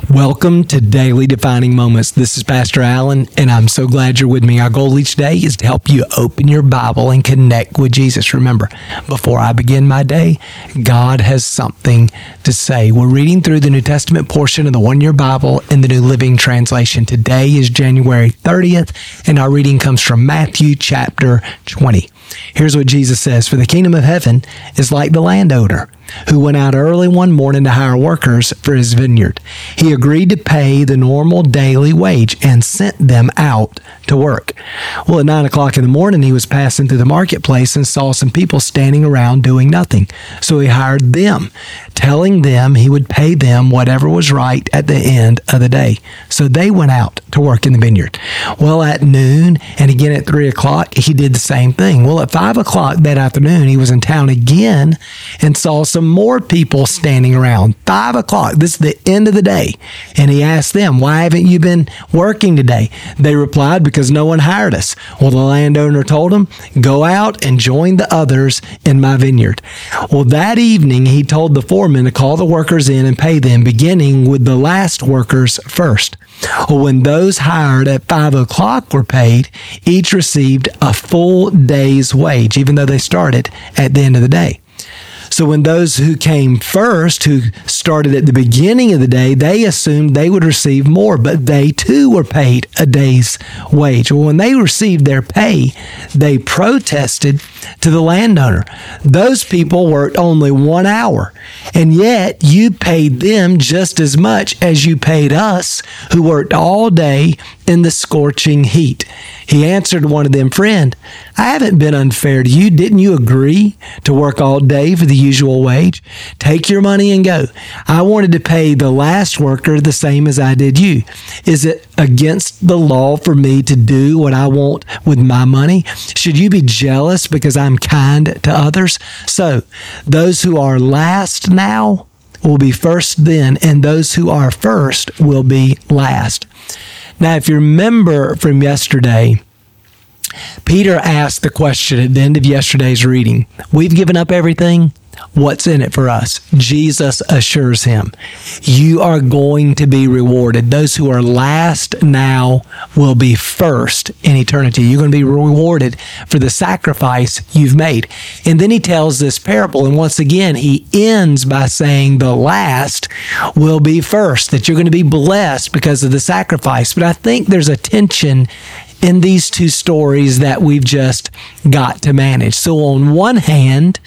Welcome to Daily Defining Moments. This is Pastor Allen, and I'm so glad you're with me. Our goal each day is to help you open your Bible and connect with Jesus. Remember, before I begin my day, God has something to say. We're reading through the New Testament portion of the One Year Bible in the New Living Translation. Today is January 30th, and our reading comes from Matthew chapter 20. Here's what Jesus says, "For the kingdom of heaven is like the landowner who went out early one morning to hire workers for his vineyard. He agreed to pay the normal daily wage and sent them out to work. Well, at 9 o'clock in the morning, he was passing through the marketplace and saw some people standing around doing nothing. So he hired them, telling them he would pay them whatever was right at the end of the day. So they went out to work in the vineyard. Well, at noon and again at 3 o'clock, he did the same thing. Well, at 5 o'clock that afternoon, he was in town again and saw some more people standing around. 5 o'clock, this is the end of the day. And he asked them, 'Why haven't you been working today?' They replied, 'Because no one hired us.' Well, the landowner told him, 'Go out and join the others in my vineyard.' Well, that evening, he told the foreman to call the workers in and pay them, beginning with the last workers first. Well, when those hired at 5 o'clock were paid, each received a full day's wage, even though they started at the end of the day. So when those who came first, who started at the beginning of the day, they assumed they would receive more, but they too were paid a day's wage. Well, when they received their pay, they protested to the landowner. 'Those people worked only 1 hour, and yet you paid them just as much as you paid us, who worked all day in the scorching heat.' He answered one of them, 'Friend, I haven't been unfair to you. Didn't you agree to work all day for the usual wage? Take your money and go. I wanted to pay the last worker the same as I did you. Is it against the law for me to do what I want with my money? Should you be jealous because I'm kind to others? So those who are last now will be first then, and those who are first will be last." Now, if you remember from yesterday, Peter asked the question at the end of yesterday's reading, "We've given up everything. What's in it for us?" Jesus assures him, "You are going to be rewarded. Those who are last now will be first in eternity. You're going to be rewarded for the sacrifice you've made." And then he tells this parable, and once again, he ends by saying the last will be first, that you're going to be blessed because of the sacrifice. But I think there's a tension in these two stories that we've just got to manage. So on one hand,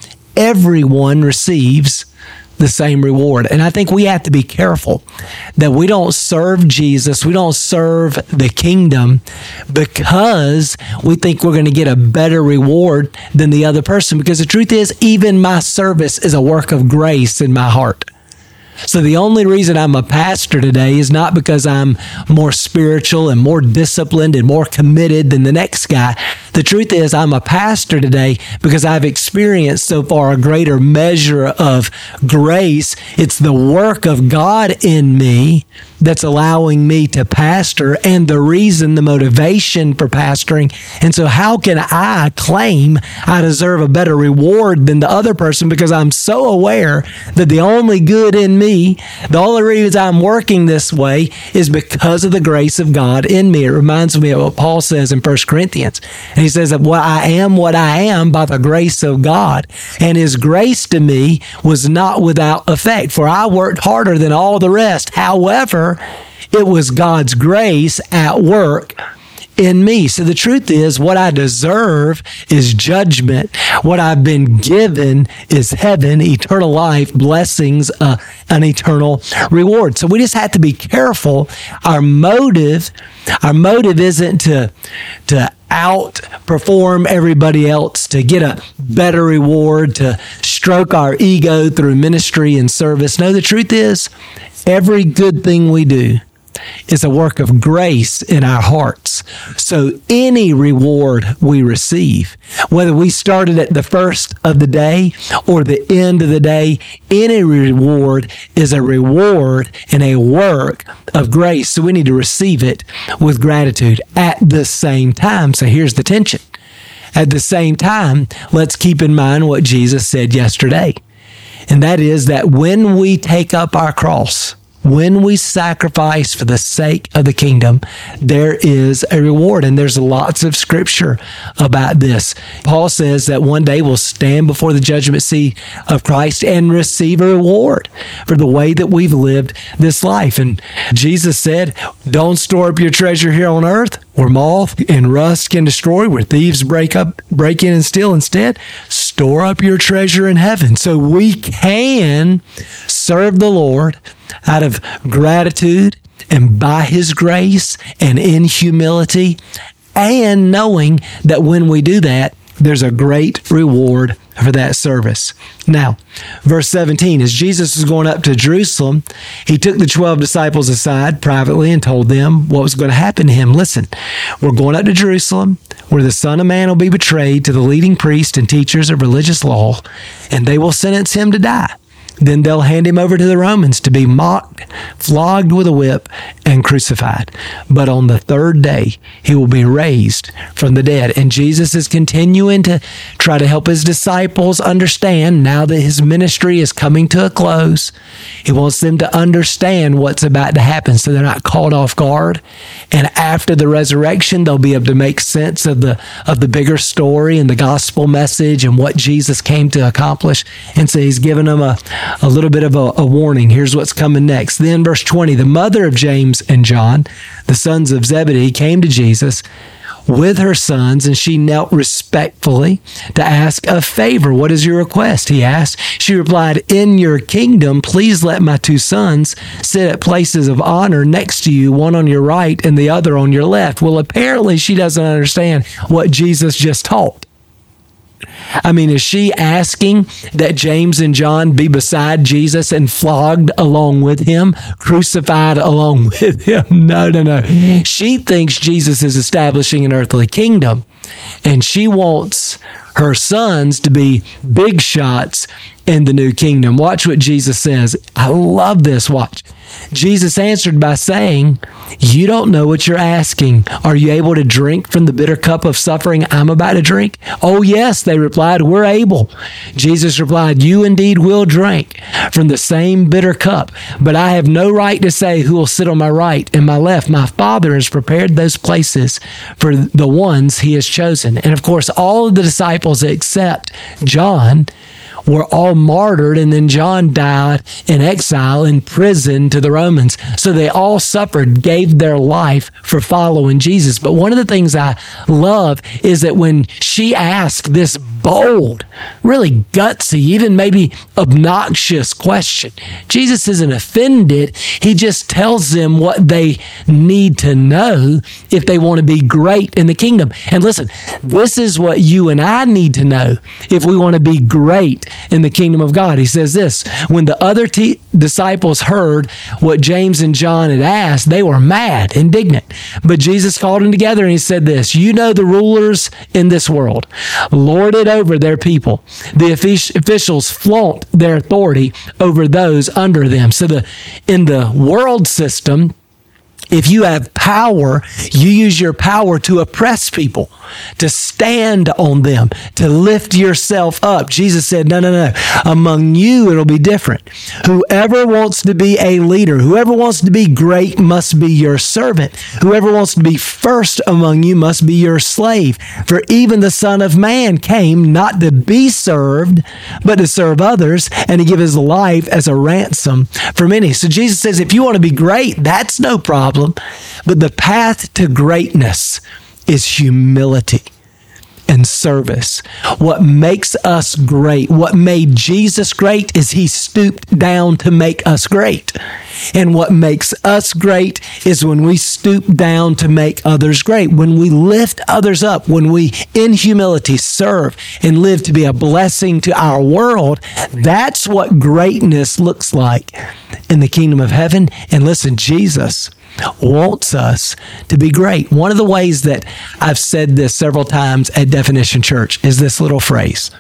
everyone receives the same reward. And I think we have to be careful that we don't serve Jesus, we don't serve the kingdom because we think we're going to get a better reward than the other person. Because the truth is, even my service is a work of grace in my heart. So the only reason I'm a pastor today is not because I'm more spiritual and more disciplined and more committed than the next guy. The truth is, I'm a pastor today because I've experienced so far a greater measure of grace. It's the work of God in me that's allowing me to pastor and the reason, the motivation for pastoring. And so how can I claim I deserve a better reward than the other person? Because I'm so aware that the only good in me, the only reason I'm working this way is because of the grace of God in me. It reminds me of what Paul says in 1 Corinthians. And he says that what I am by the grace of God. And his grace to me was not without effect, for I worked harder than all the rest. However, it was God's grace at work in me. So the truth is, what I deserve is judgment. What I've been given is heaven, eternal life, blessings, an eternal reward. So we just have to be careful. Our motive isn't to outperform everybody else, to get a better reward, to stroke our ego through ministry and service. No, the truth is, every good thing we do is a work of grace in our hearts. So any reward we receive, whether we started at the first of the day or the end of the day, any reward is a reward and a work of grace. So we need to receive it with gratitude at the same time. So here's the tension. At the same time, let's keep in mind what Jesus said yesterday. And that is that when we take up our cross, when we sacrifice for the sake of the kingdom, there is a reward. And there's lots of scripture about this. Paul says that one day we'll stand before the judgment seat of Christ and receive a reward for the way that we've lived this life. And Jesus said, don't store up your treasure here on earth where moth and rust can destroy, where thieves break in and steal. Instead, store up your treasure in heaven. So we can serve the Lord out of gratitude and by His grace and in humility, and knowing that when we do that, there's a great reward for that service. Now, verse 17, as Jesus was going up to Jerusalem, He took the 12 disciples aside privately and told them what was going to happen to Him. Listen, we're going up to Jerusalem, where the Son of Man will be betrayed to the leading priests and teachers of religious law, and they will sentence Him to die. Then they'll hand Him over to the Romans to be mocked, flogged with a whip, and crucified. But on the third day, He will be raised from the dead. And Jesus is continuing to try to help His disciples understand, now that His ministry is coming to a close, He wants them to understand what's about to happen so they're not caught off guard. And after the resurrection, they'll be able to make sense of the bigger story and the gospel message and what Jesus came to accomplish. And so He's given them a little bit of a warning. Here's what's coming next. Then verse 20, the mother of James and John, the sons of Zebedee, came to Jesus with her sons, and she knelt respectfully to ask a favor. What is your request? He asked. She replied, in your kingdom, please let my 2 sons sit at places of honor next to you, one on your right and the other on your left. Well, apparently she doesn't understand what Jesus just taught. I mean, is she asking that James and John be beside Jesus and flogged along with Him, crucified along with Him? No. She thinks Jesus is establishing an earthly kingdom, and she wants her sons to be big shots in the new kingdom. Watch what Jesus says. I love this. Watch. Jesus answered by saying, you don't know what you're asking. Are you able to drink from the bitter cup of suffering I'm about to drink? Oh, yes, they replied, we're able. Jesus replied, you indeed will drink from the same bitter cup, but I have no right to say who will sit on my right and my left. My Father has prepared those places for the ones He has chosen. And of course, all of the disciples except John were all martyred, and then John died in exile in prison to the Romans. So they all suffered, gave their life for following Jesus. But one of the things I love is that when she asked this bold, really gutsy, even maybe obnoxious question, Jesus isn't offended. He just tells them what they need to know if they want to be great in the kingdom. And listen, this is what you and I need to know if we want to be great in the kingdom of God. He says this, when the other disciples heard what James and John had asked, they were mad, indignant. But Jesus called them together and He said this, you know the rulers in this world lord it over their people. The officials flaunt their authority over those under them. So in the world system, if you have power, you use your power to oppress people, to stand on them, to lift yourself up. Jesus said, no. Among you, it'll be different. Whoever wants to be a leader, whoever wants to be great must be your servant. Whoever wants to be first among you must be your slave. For even the Son of Man came not to be served, but to serve others and to give His life as a ransom for many. So Jesus says, if you want to be great, that's no problem. But the path to greatness is humility and service. What makes us great, what made Jesus great, is He stooped down to make us great. And what makes us great is when we stoop down to make others great, when we lift others up, when we in humility serve and live to be a blessing to our world. That's what greatness looks like in the kingdom of heaven. And listen, Jesus wants us to be great. One of the ways that I've said this several times at Definition Church is this little phrase.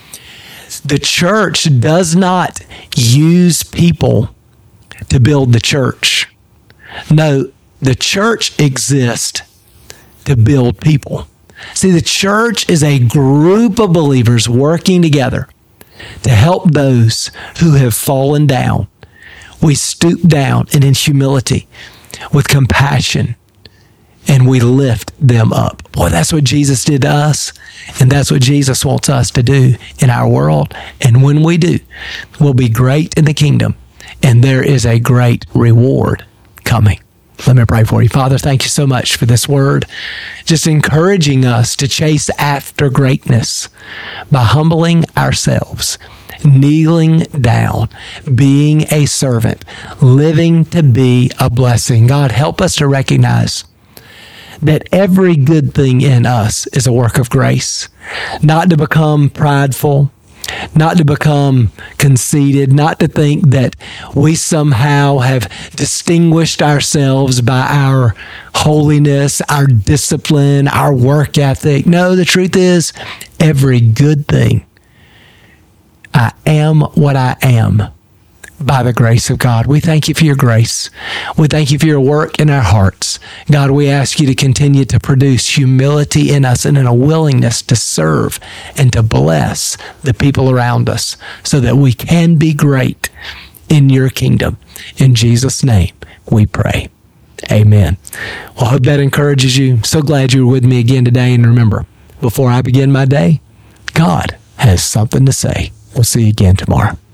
The church does not use people to build the church. No, the church exists to build people. See, the church is a group of believers working together to help those who have fallen down. We stoop down and in humility, with compassion, and we lift them up. Boy, that's what Jesus did to us, and that's what Jesus wants us to do in our world. And when we do, we'll be great in the kingdom, and there is a great reward coming. Let me pray for you. Father, thank you so much for this word, just encouraging us to chase after greatness by humbling ourselves, kneeling down, being a servant, living to be a blessing. God, help us to recognize that every good thing in us is a work of grace, not to become prideful, not to become conceited, not to think that we somehow have distinguished ourselves by our holiness, our discipline, our work ethic. No, the truth is, every good thing, I am what I am by the grace of God. We thank you for your grace. We thank you for your work in our hearts. God, we ask you to continue to produce humility in us and in a willingness to serve and to bless the people around us so that we can be great in your kingdom. In Jesus' name, we pray. Amen. Well, I hope that encourages you. So glad you were with me again today. And remember, before I begin my day, God has something to say. We'll see you again tomorrow.